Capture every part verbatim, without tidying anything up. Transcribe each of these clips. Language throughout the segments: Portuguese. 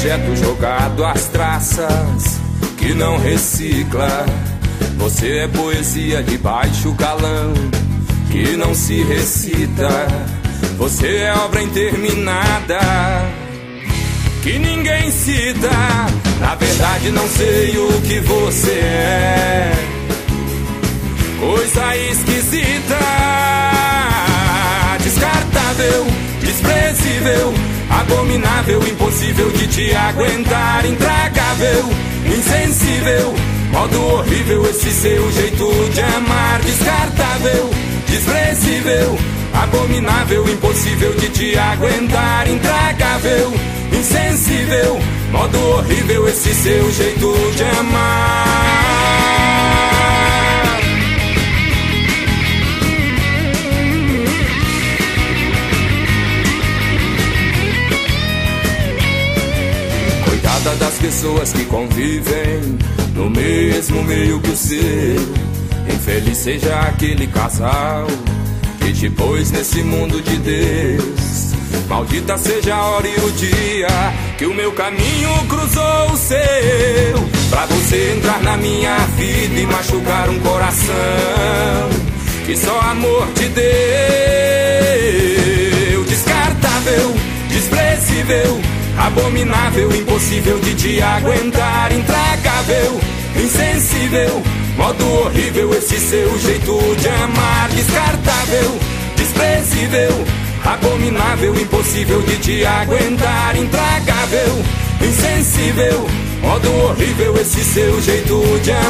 objeto jogado às traças que não recicla. Você é poesia de baixo calão que não se recita. Você é obra interminada que ninguém cita. Na verdade não sei o que você é, coisa esquisita, descartável, desprezível, abominável, impossível de te aguentar, intragável, insensível, modo horrível esse seu jeito de amar. Descartável, desprezível, abominável, impossível de te aguentar, intragável, insensível, modo horrível esse seu jeito de amar. Coitada das pessoas que convivem no mesmo meio que o seu. Infeliz seja aquele casal que te pôs nesse mundo de Deus. Maldita seja a hora e o dia que o meu caminho cruzou o seu, pra você entrar na minha vida e machucar um coração que só amor te deu. Descartável, desprezível, abominável, impossível de te aguentar, intragável, insensível, modo horrível esse seu jeito de amar. Descartável, desprezível, abominável, impossível de te aguentar, intragável, insensível, modo horrível esse seu jeito de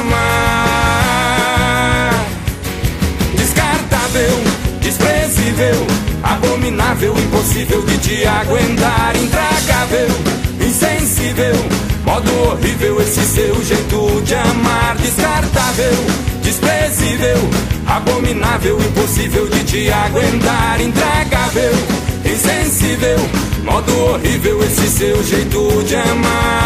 amar. Descartável, desprezível, abominável, impossível de te aguentar, intragável, insensível, modo horrível esse seu jeito de amar. Descartável, desprezível, abominável, impossível de te aguentar, intragável, insensível, modo horrível esse seu jeito de amar.